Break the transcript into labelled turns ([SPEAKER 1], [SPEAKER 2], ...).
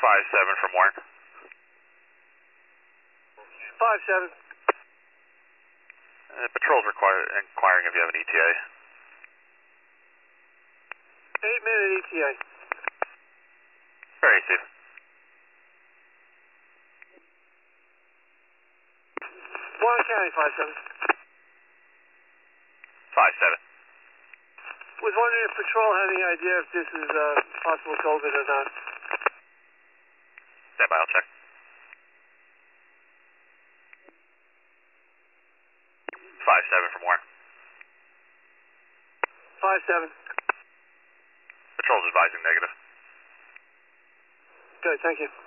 [SPEAKER 1] 5-7 from Warren.
[SPEAKER 2] 5-7.
[SPEAKER 1] Patrol's inquiring if you have an ETA.
[SPEAKER 2] 8-minute ETA.
[SPEAKER 1] Very safe.
[SPEAKER 2] Warren County 5-7.
[SPEAKER 1] 5-7.
[SPEAKER 2] Was wondering if Patrol had any idea if this is possible COVID or not.
[SPEAKER 1] Stand by, I'll check. 5-7 from Warren.
[SPEAKER 2] 5-7.
[SPEAKER 1] Patrol's advising negative.
[SPEAKER 2] Good, thank you.